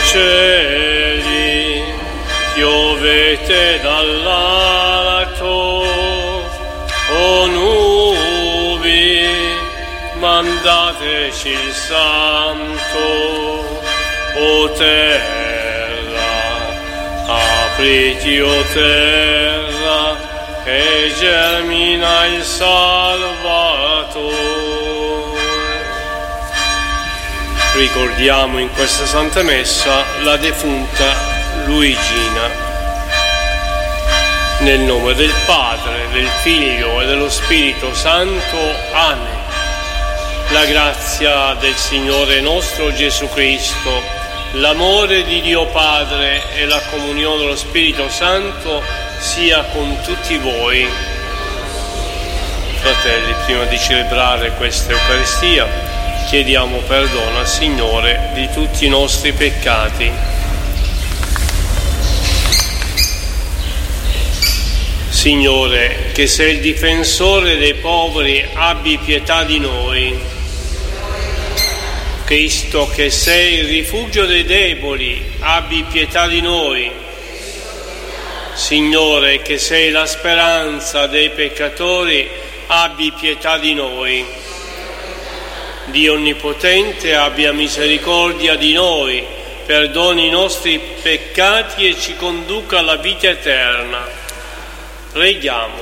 cieli, piovete dall'alto, o nubi, mandateci il Santo, o terra, apriti, o terra, e germina il Salvatore. Ricordiamo in questa Santa Messa la defunta Luigina. Nel nome del Padre, del Figlio e dello Spirito Santo. Amen. La grazia del Signore nostro Gesù Cristo, l'amore di Dio Padre e la comunione dello Spirito Santo sia con tutti voi. Fratelli, prima di celebrare questa Eucaristia, chiediamo perdono al Signore di tutti i nostri peccati. Signore, che sei il difensore dei poveri, abbi pietà di noi. Cristo, che sei il rifugio dei deboli, abbi pietà di noi. Signore, che sei la speranza dei peccatori, abbi pietà di noi. Dio Onnipotente, abbia misericordia di noi, perdoni i nostri peccati e ci conduca alla vita eterna. Preghiamo.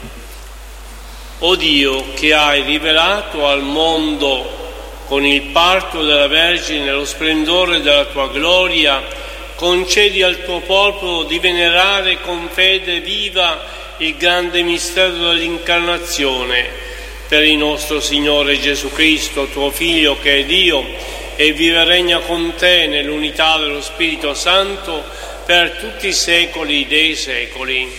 O Dio, che hai rivelato al mondo con il parto della Vergine lo splendore della tua gloria, concedi al tuo popolo di venerare con fede viva il grande mistero dell'incarnazione. Per il nostro Signore Gesù Cristo, tuo Figlio, che è Dio e vive e regna con te nell'unità dello Spirito Santo per tutti i secoli dei secoli.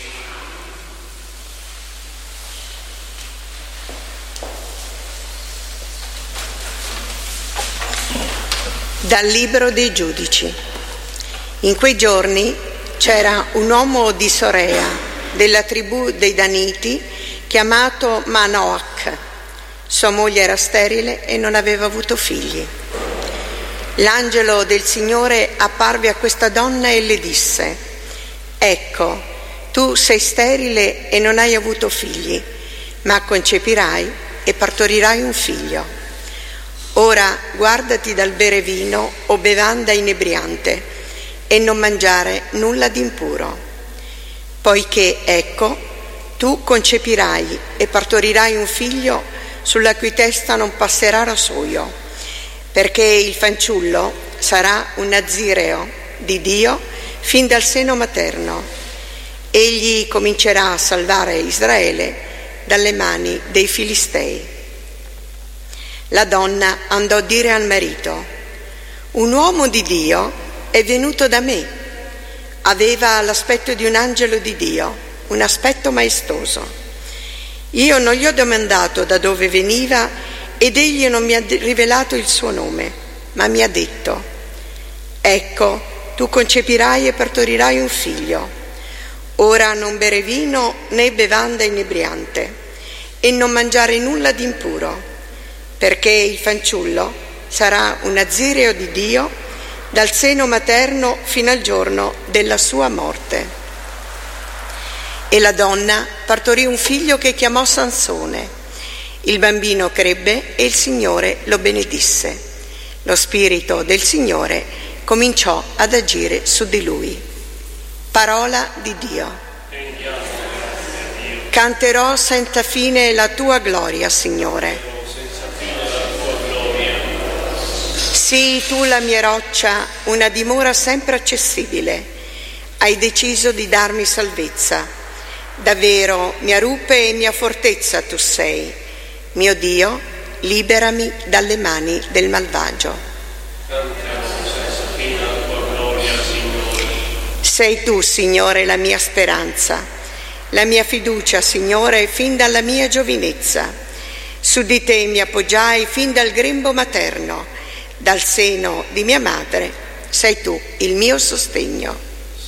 Dal Libro dei Giudici. In quei giorni c'era un uomo di Sorea, della tribù dei Daniti, chiamato Manoach. Sua moglie era sterile e non aveva avuto figli. L'angelo del Signore apparve a questa donna e le disse: «Ecco, tu sei sterile e non hai avuto figli, ma concepirai e partorirai un figlio. Ora guardati dal bere vino o bevanda inebriante e non mangiare nulla di impuro, poiché, ecco, tu concepirai e partorirai un figlio sulla cui testa non passerà rasoio, perché il fanciullo sarà un nazireo di Dio fin dal seno materno. Egli comincerà a salvare Israele dalle mani dei Filistei». La donna andò a dire al marito: «Un uomo di Dio è venuto da me. Aveva l'aspetto di un angelo di Dio, un aspetto maestoso. Io non gli ho domandato da dove veniva ed egli non mi ha rivelato il suo nome, ma mi ha detto: ecco, tu concepirai e partorirai un figlio. Ora non bere vino né bevanda inebriante e non mangiare nulla di impuro, perché il fanciullo sarà un nazireo di Dio dal seno materno fino al giorno della sua morte». E la donna partorì un figlio che chiamò Sansone. Il bambino crebbe e il Signore lo benedisse. Lo Spirito del Signore cominciò ad agire su di lui. Parola di Dio. Canterò senza fine la tua gloria, Signore. Sii tu la mia roccia, una dimora sempre accessibile. Hai deciso di darmi salvezza. Davvero mia rupe e mia fortezza tu sei. Mio Dio, liberami dalle mani del malvagio. Sei tu, Signore, la mia speranza, la mia fiducia, Signore, fin dalla mia giovinezza. Su di te mi appoggiai fin dal grembo materno, dal seno di mia madre sei tu il mio sostegno.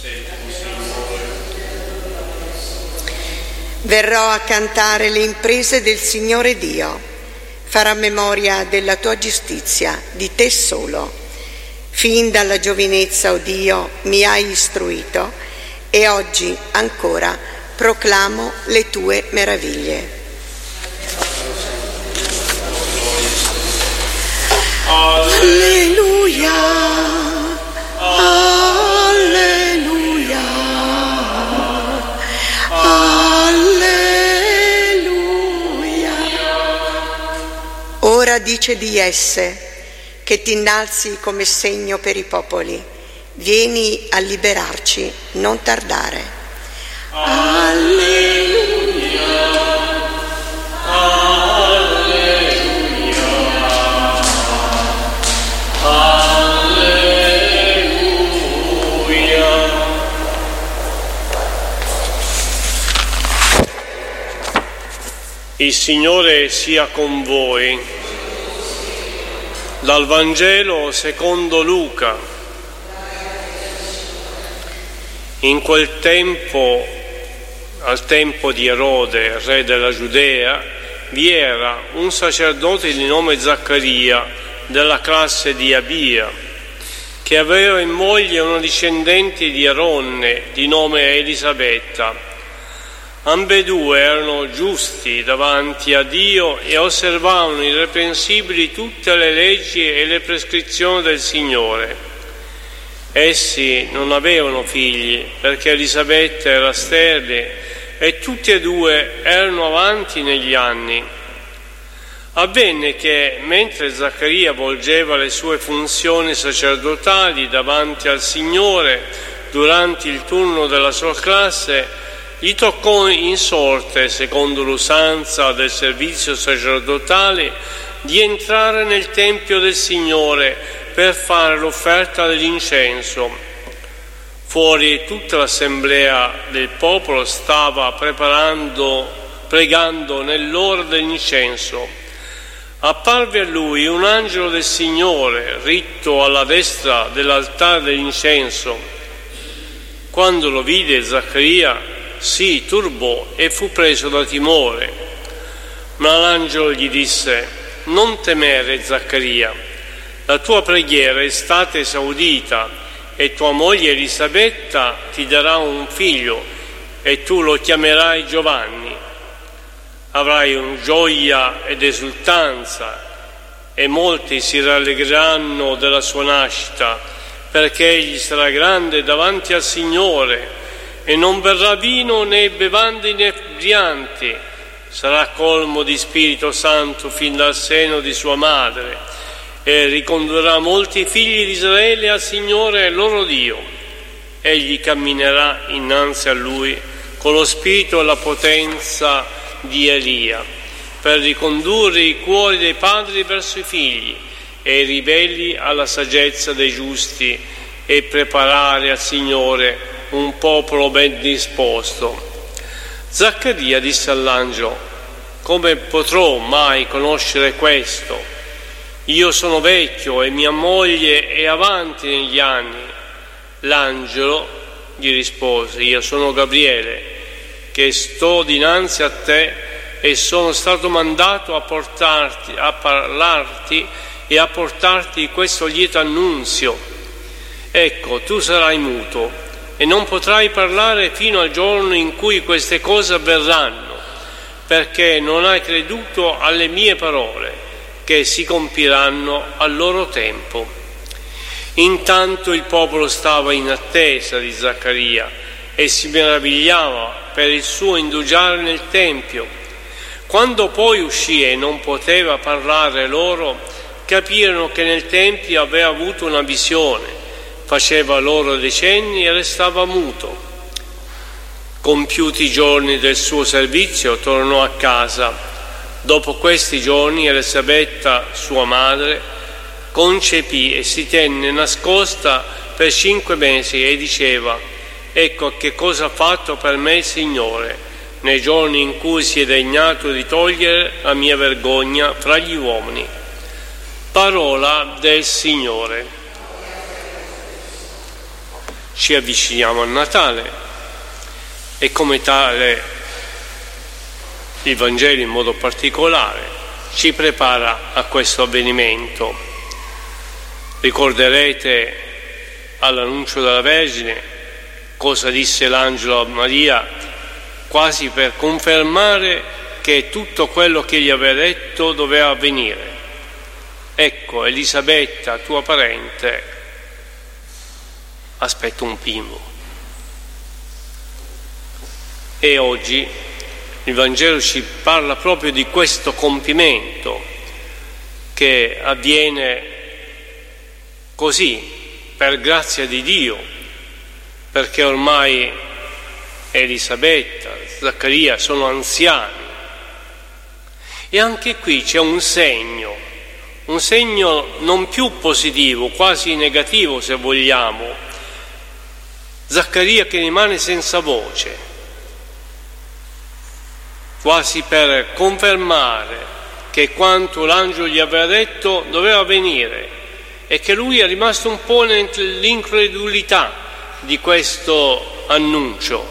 Verrò a cantare le imprese del Signore Dio, farà memoria della tua giustizia, di te solo. Fin dalla giovinezza, o Dio, mi hai istruito e oggi ancora proclamo le tue meraviglie. Alleluia, alleluia, alleluia. Ora dice di esse che ti innalzi come segno per i popoli. Vieni a liberarci, non tardare. Alleluia, alleluia, alleluia. Il Signore sia con voi. Dal Vangelo secondo Luca. In quel tempo, al tempo di Erode, re della Giudea, vi era un sacerdote di nome Zaccaria, della classe di Abia, che aveva in moglie una discendente di Aronne, di nome Elisabetta. Ambedue erano giusti davanti a Dio e osservavano irreprensibili tutte le leggi e le prescrizioni del Signore. Essi non avevano figli perché Elisabetta era sterile e tutti e due erano avanti negli anni. Avvenne che mentre Zaccaria volgeva le sue funzioni sacerdotali davanti al Signore durante il turno della sua classe, gli toccò in sorte, secondo l'usanza del servizio sacerdotale, di entrare nel Tempio del Signore per fare l'offerta dell'incenso. Fuori tutta l'assemblea del popolo stava pregando nell'ora dell'incenso. Apparve a lui un angelo del Signore, ritto alla destra dell'altare dell'incenso. Quando lo vide, Zaccaria si turbò e fu preso da timore. Ma l'angelo gli disse: non temere, Zaccaria, la tua preghiera è stata esaudita e tua moglie Elisabetta ti darà un figlio e tu lo chiamerai Giovanni. Avrai un gioia ed esultanza e molti si rallegreranno della sua nascita, perché egli sarà grande davanti al Signore e non berrà vino né bevande inebrianti, sarà colmo di Spirito Santo fin dal seno di sua madre e ricondurrà molti figli di Israele al Signore loro Dio. Egli camminerà innanzi a lui con lo spirito e la potenza di Elia, per ricondurre i cuori dei padri verso i figli e i ribelli alla saggezza dei giusti e preparare al Signore un popolo ben disposto. Zaccaria disse all'angelo: come potrò mai conoscere questo? Io sono vecchio e mia moglie è avanti negli anni. L'angelo gli rispose: io sono Gabriele, che sto dinanzi a te e sono stato mandato a parlarti e a portarti questo lieto annunzio. Ecco, tu sarai muto e non potrai parlare fino al giorno in cui queste cose avverranno, perché non hai creduto alle mie parole, che si compiranno al loro tempo. Intanto il popolo stava in attesa di Zaccaria e si meravigliava per il suo indugiare nel Tempio. Quando poi uscì e non poteva parlare loro, capirono che nel Tempio aveva avuto una visione. Faceva loro dei cenni e restava muto. Compiuti i giorni del suo servizio, tornò a casa. Dopo questi giorni Elisabetta, sua madre, concepì e si tenne nascosta per 5 mesi e diceva: ecco che cosa ha fatto per me il Signore, nei giorni in cui si è degnato di togliere la mia vergogna fra gli uomini. Parola del Signore. Ci avviciniamo a Natale e come tale il Vangelo in modo particolare ci prepara a questo avvenimento. Ricorderete all'annuncio della Vergine cosa disse l'angelo a Maria, quasi per confermare che tutto quello che gli aveva detto doveva avvenire. Ecco, Elisabetta, tua parente, aspetta un bimbo. E oggi il Vangelo ci parla proprio di questo compimento che avviene così, per grazia di Dio, perché ormai Elisabetta, Zaccaria sono anziani. E anche qui c'è un segno non più positivo, quasi negativo se vogliamo. Zaccaria che rimane senza voce, quasi per confermare che quanto l'angelo gli aveva detto doveva avvenire e che lui è rimasto un po' nell'incredulità di questo annuncio.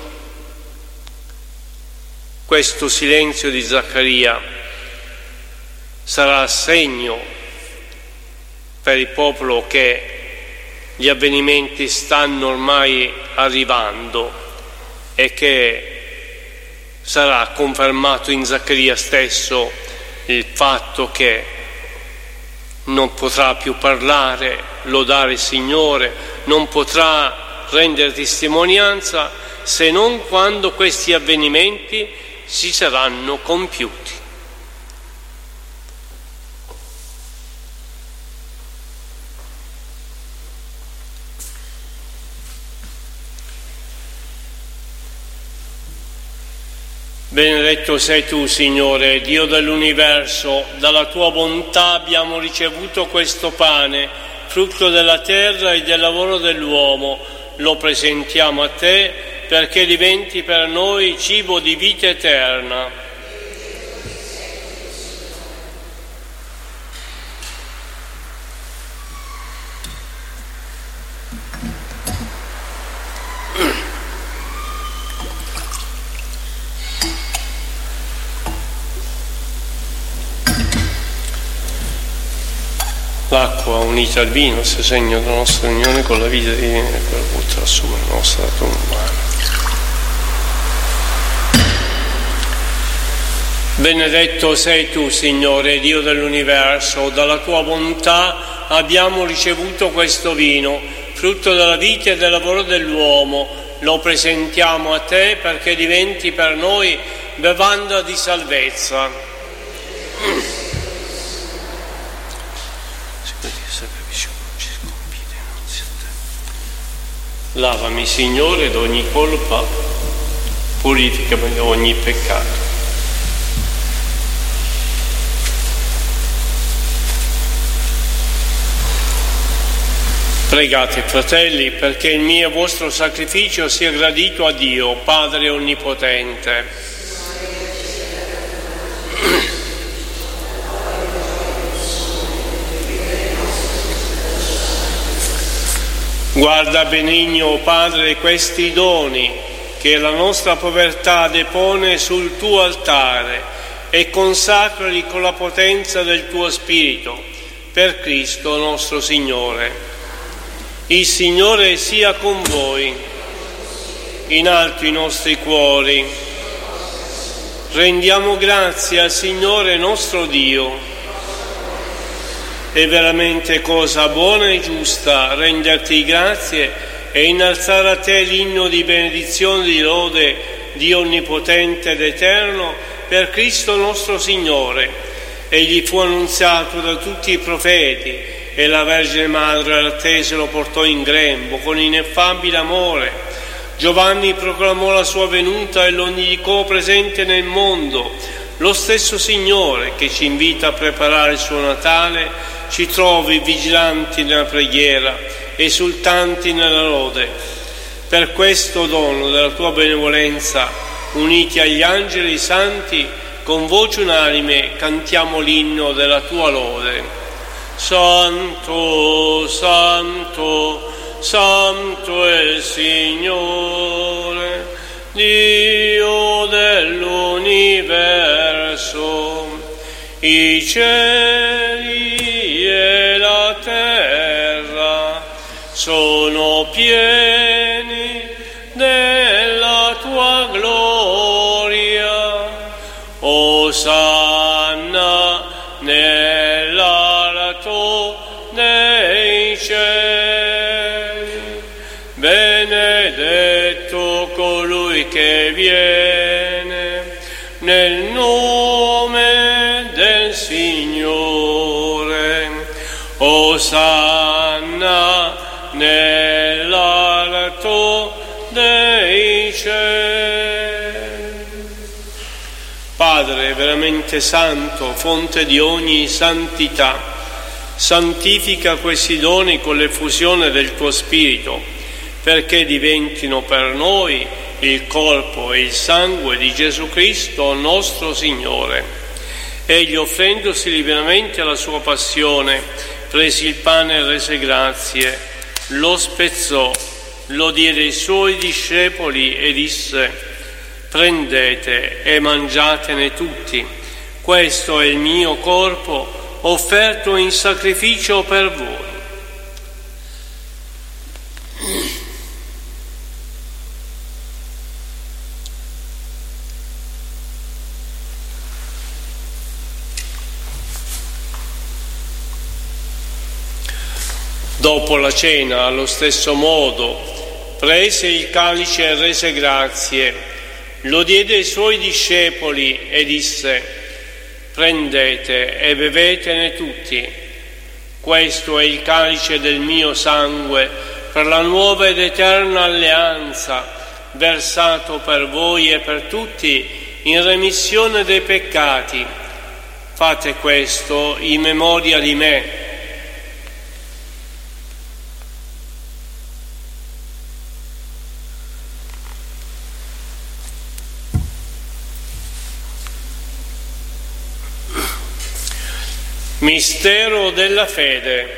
Questo silenzio di Zaccaria sarà segno per il popolo che gli avvenimenti stanno ormai arrivando e che sarà confermato in Zaccaria stesso il fatto che non potrà più parlare, lodare il Signore, non potrà rendere testimonianza se non quando questi avvenimenti si saranno compiuti. Benedetto sei tu, Signore, Dio dell'universo, dalla tua bontà abbiamo ricevuto questo pane, frutto della terra e del lavoro dell'uomo. Lo presentiamo a te perché diventi per noi cibo di vita eterna. L'acqua unita al vino, se segno della nostra unione con la vita divina e quella potrà assumere la nostra natura umana. Benedetto sei tu, Signore, Dio dell'universo, dalla tua bontà abbiamo ricevuto questo vino, frutto della vita e del lavoro dell'uomo. Lo presentiamo a te perché diventi per noi bevanda di salvezza. Lavami, Signore, da ogni colpa, purificami da ogni peccato. Pregate, fratelli, perché il mio e vostro sacrificio sia gradito a Dio, Padre Onnipotente. Guarda benigno, Padre, questi doni che la nostra povertà depone sul tuo altare e consacrali con la potenza del tuo Spirito, per Cristo nostro Signore. Il Signore sia con voi, in alto i nostri cuori. Rendiamo grazie al Signore nostro Dio. È veramente cosa buona e giusta renderti grazie e innalzare a te l'inno di benedizione e di lode, Dio onnipotente ed eterno, per Cristo nostro Signore. Egli fu annunziato da tutti i profeti e la Vergine Madre l'attese lo portò in grembo con ineffabile amore. Giovanni proclamò la sua venuta e lo indicò presente nel mondo. Lo stesso Signore che ci invita a preparare il suo Natale ci trovi vigilanti nella preghiera, esultanti nella lode. Per questo dono della tua benevolenza, uniti agli angeli santi, con voce unanime cantiamo l'inno della tua lode. Santo, Santo, Santo è il Signore, Dio dell'universo. I cieli e la terra pieni della tua gloria. Osanna nell'alto dei cieli. Benedetto colui che viene nel nome del Signore. Osanna nell'alto dei cieli. Padre veramente santo, fonte di ogni santità, santifica questi doni con l'effusione del tuo Spirito, perché diventino per noi il corpo e il sangue di Gesù Cristo nostro Signore. Egli, offrendosi liberamente alla sua passione, prese il pane e rese grazie, lo spezzò, lo diede ai suoi discepoli e disse: prendete e mangiatene tutti, questo è il mio corpo offerto in sacrificio per voi. Dopo la cena, allo stesso modo, prese il calice e rese grazie, lo diede ai suoi discepoli e disse: prendete e bevetene tutti, questo è il calice del mio sangue per la nuova ed eterna alleanza, versato per voi e per tutti in remissione dei peccati. Fate questo in memoria di me. Mistero della fede.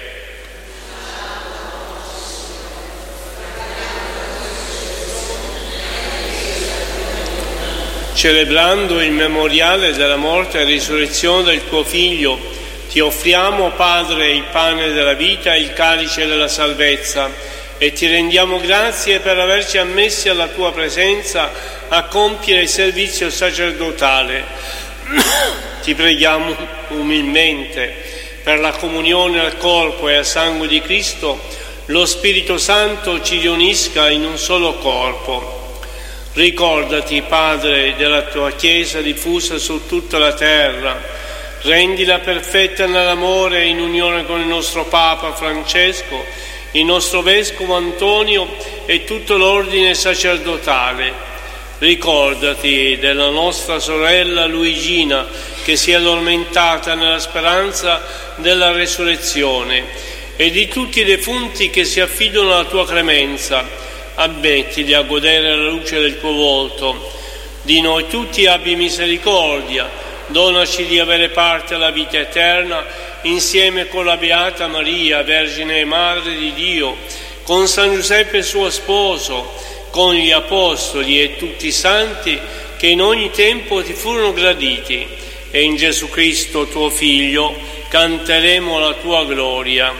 Celebrando il memoriale della morte e risurrezione del tuo Figlio, ti offriamo, Padre, il pane della vita e il calice della salvezza, e ti rendiamo grazie per averci ammessi alla tua presenza a compiere il servizio sacerdotale. Ti preghiamo umilmente per la comunione al corpo e al sangue di Cristo, lo Spirito Santo ci riunisca in un solo corpo. Ricordati, Padre, della tua Chiesa diffusa su tutta la terra, rendila perfetta nell'amore in unione con il nostro Papa Francesco, il nostro Vescovo Antonio e tutto l'ordine sacerdotale. Ricordati della nostra sorella Luigina, che si è addormentata nella speranza della resurrezione, e di tutti i defunti che si affidano alla tua clemenza. Ammettili a godere la luce del tuo volto. Di noi tutti abbi misericordia, donaci di avere parte alla vita eterna, insieme con la Beata Maria, Vergine e Madre di Dio, con San Giuseppe suo sposo, con gli Apostoli e tutti i santi che in ogni tempo ti furono graditi, e in Gesù Cristo tuo Figlio canteremo la tua gloria.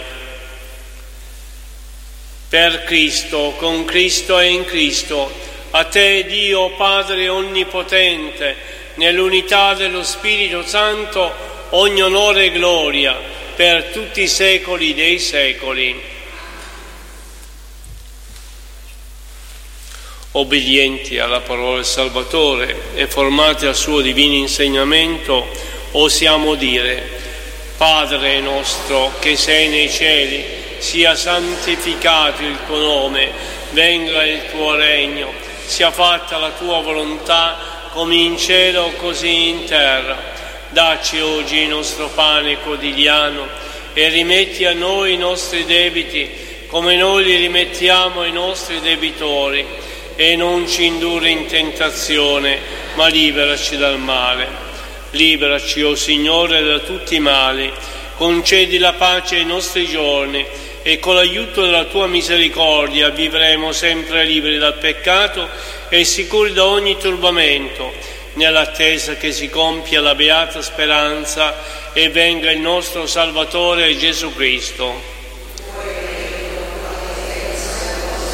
Per Cristo, con Cristo e in Cristo, a te Dio Padre Onnipotente, nell'unità dello Spirito Santo, ogni onore e gloria per tutti i secoli dei secoli. Obbedienti alla parola del Salvatore e formati al suo divino insegnamento, osiamo dire: Padre nostro che sei nei cieli, sia santificato il tuo nome, venga il tuo regno, sia fatta la tua volontà come in cielo così in terra. Dacci oggi il nostro pane quotidiano e rimetti a noi i nostri debiti come noi li rimettiamo ai nostri debitori, e non ci indurre in tentazione, ma liberaci dal male. Liberaci, o Signore, da tutti i mali, concedi la pace ai nostri giorni, e con l'aiuto della tua misericordia vivremo sempre liberi dal peccato e sicuri da ogni turbamento, nell'attesa che si compia la beata speranza e venga il nostro Salvatore Gesù Cristo.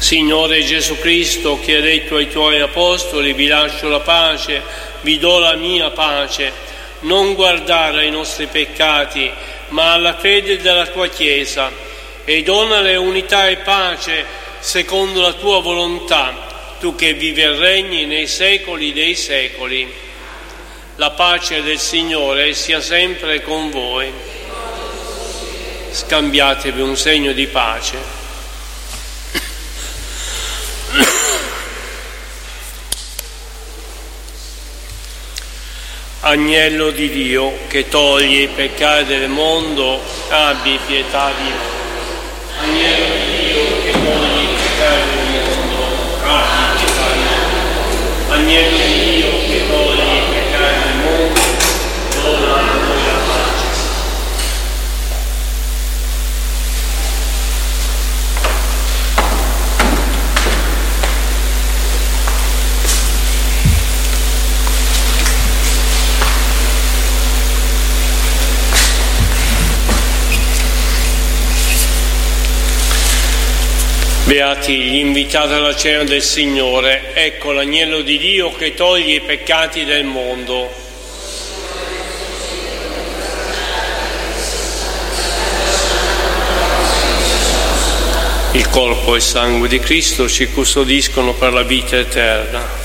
Signore Gesù Cristo, che hai detto ai tuoi apostoli: vi lascio la pace, vi do la mia pace, non guardare ai nostri peccati, ma alla fede della tua Chiesa, e donale unità e pace secondo la tua volontà, tu che vivi e regni nei secoli dei secoli. La pace del Signore sia sempre con voi. Scambiatevi un segno di pace. Agnello di Dio, che toglie i peccati del mondo, abbi pietà di noi. Agnello di Dio, che toglie i peccati del mondo, abbi pietà di noi. Agnello di Dio, che toglie i peccati del mondo, dona a noi la pace. Beati gli invitati alla cena del Signore, ecco l'agnello di Dio che toglie i peccati del mondo. Il corpo e il sangue di Cristo ci custodiscono per la vita eterna.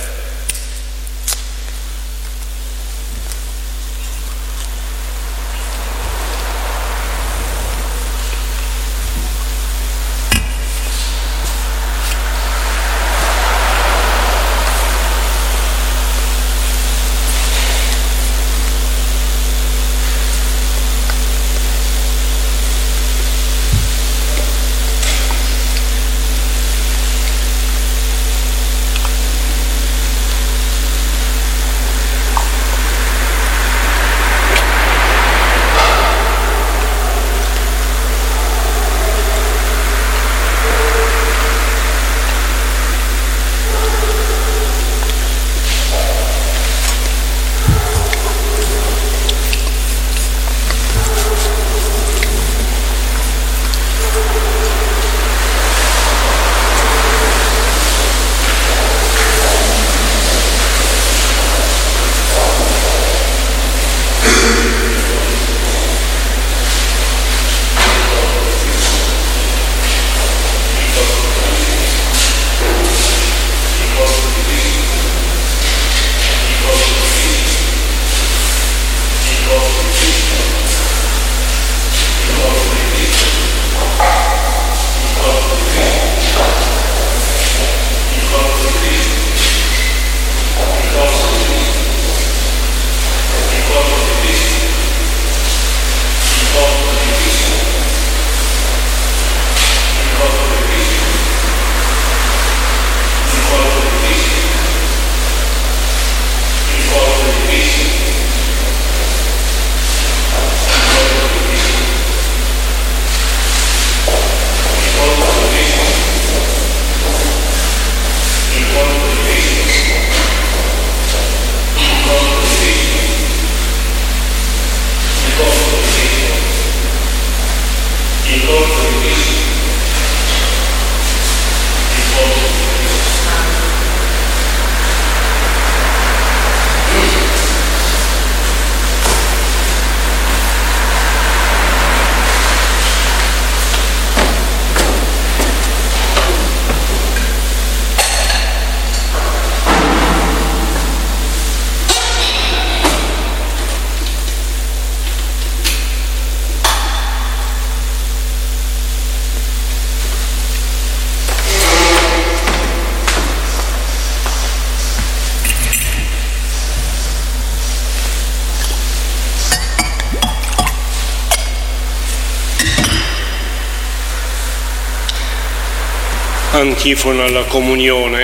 Antifona alla comunione.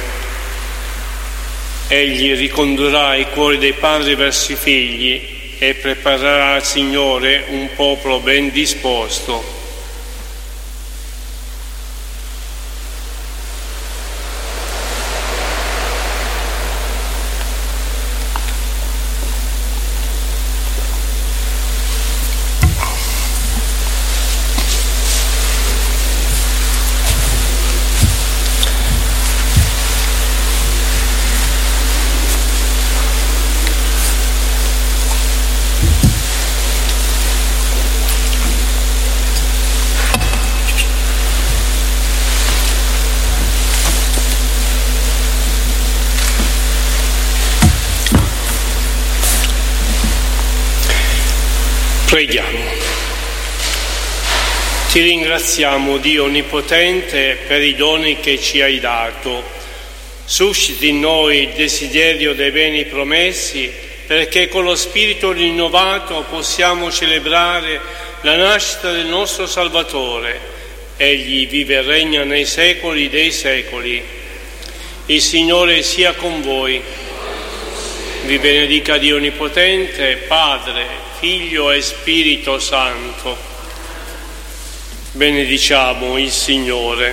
Egli ricondurrà i cuori dei padri verso i figli e preparerà al Signore un popolo ben disposto. Preghiamo. Ti ringraziamo, Dio Onnipotente, per i doni che ci hai dato. Susciti in noi il desiderio dei beni promessi, perché con lo spirito rinnovato possiamo celebrare la nascita del nostro Salvatore. Egli vive e regna nei secoli dei secoli. Il Signore sia con voi. Vi benedica Dio Onnipotente, Padre, Figlio e Spirito Santo. Benediciamo il Signore.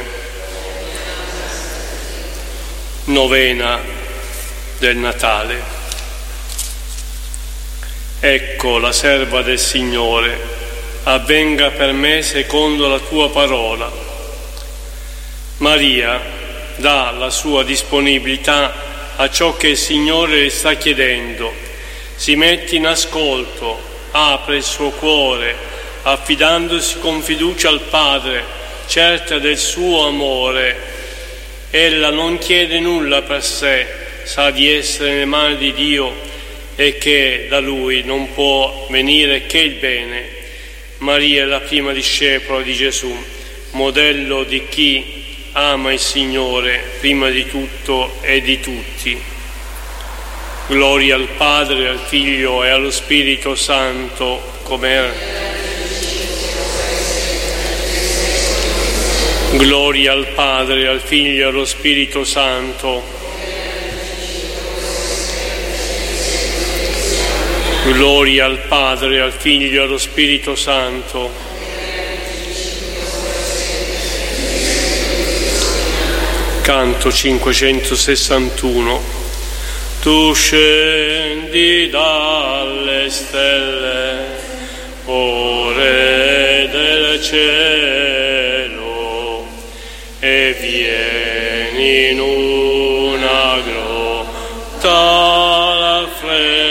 Novena del Natale. Ecco la serva del Signore, avvenga per me secondo la tua parola. Maria dà la sua disponibilità a ciò che il Signore le sta chiedendo, si mette in ascolto, apre il suo cuore, affidandosi con fiducia al Padre, certa del suo amore. Ella non chiede nulla per sé, sa di essere nelle mani di Dio e che da Lui non può venire che il bene. Maria è la prima discepola di Gesù, modello di chi ama il Signore prima di tutto e di tutti. Gloria al Padre, al Figlio e allo Spirito Santo, come Gloria al Padre, al Figlio e allo Spirito Santo. Gloria al Padre, al Figlio e allo Spirito Santo. Canto 561. Tu scendi dalle stelle, o Re del cielo, e vieni in